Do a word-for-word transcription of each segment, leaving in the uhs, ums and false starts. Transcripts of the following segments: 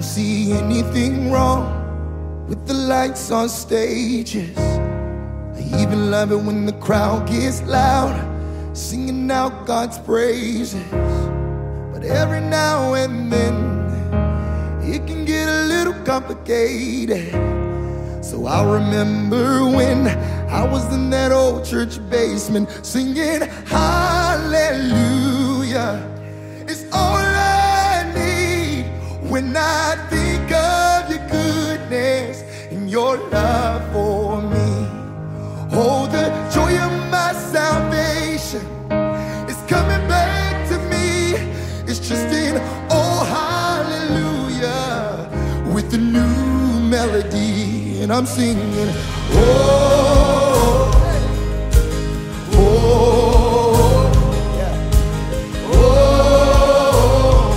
don't see anything wrong with the lights on stages. I even love it when the crowd gets loud, singing out God's praises. But every now and then it can get a little complicated. So I remember when I was in that old church basement singing hallelujah. It's all I need when I think of your goodness and your love for me. Oh, the joy of my salvation is coming back to me. It's just in oh hallelujah with a new melody. And I'm singing, oh, oh, yeah. oh,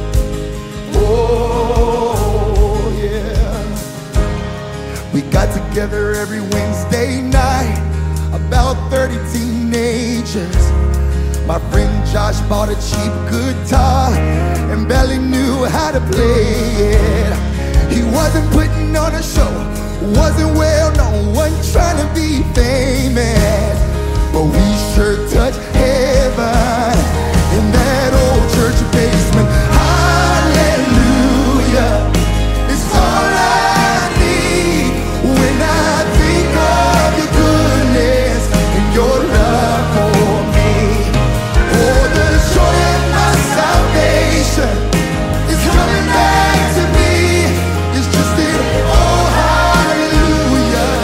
oh, yeah. We got together every Wednesday night, about thirty teenagers. My friend Josh bought a cheap guitar and barely knew how to play it. He wasn't putting on a show, wasn't well known, wasn't trying to be famous, but we sure touched heaven in that old church basement. Hallelujah, it's all I need when I think of your goodness and your love for me. Oh, the joy of my salvation is coming back to me. It's just in oh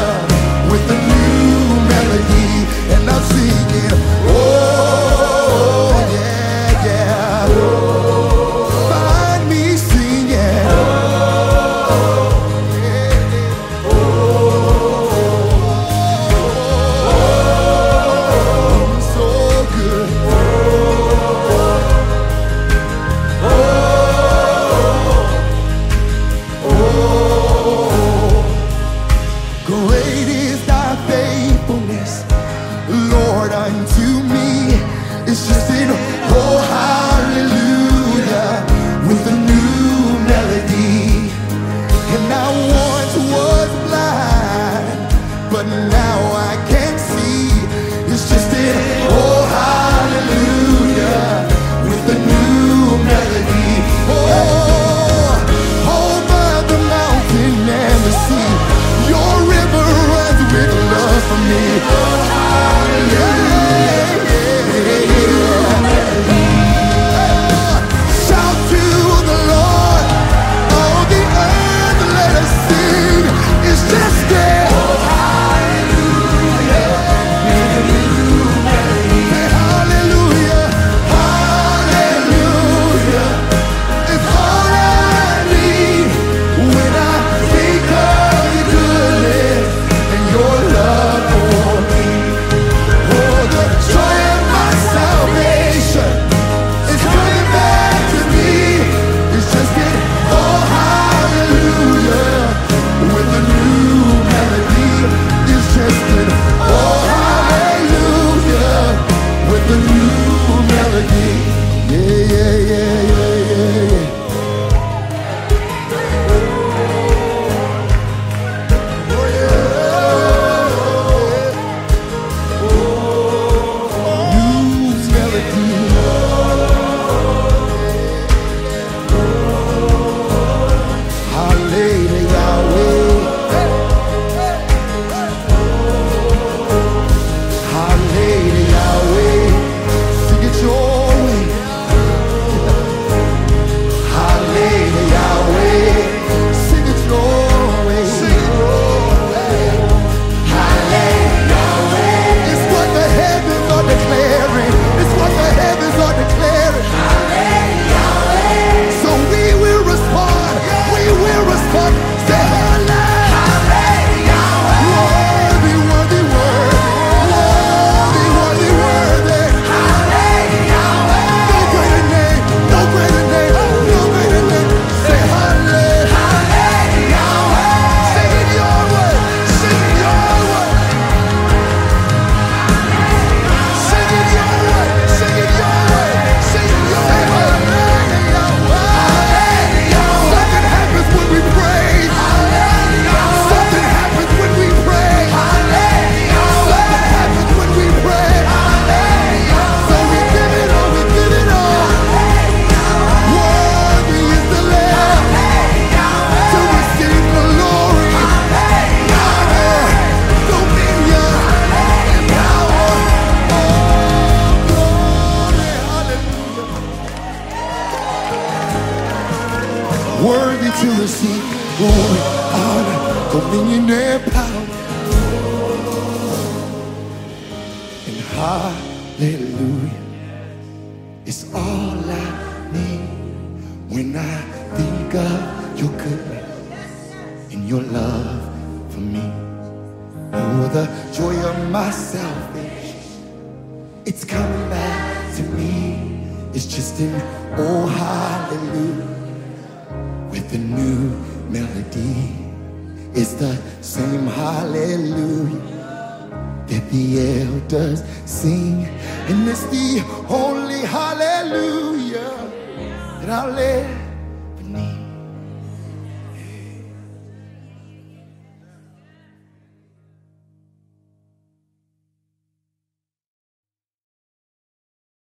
with a new melody, and I'm singing, oh. worthy to receive glory, honor, dominion, and power. And hallelujah is all I need when I think of your goodness and your love for me. Oh, the joy of my salvation, it's coming back to me. It's just an oh hallelujah with a new melody. It's the same hallelujah that the elders sing, and it's the only hallelujah that I'll let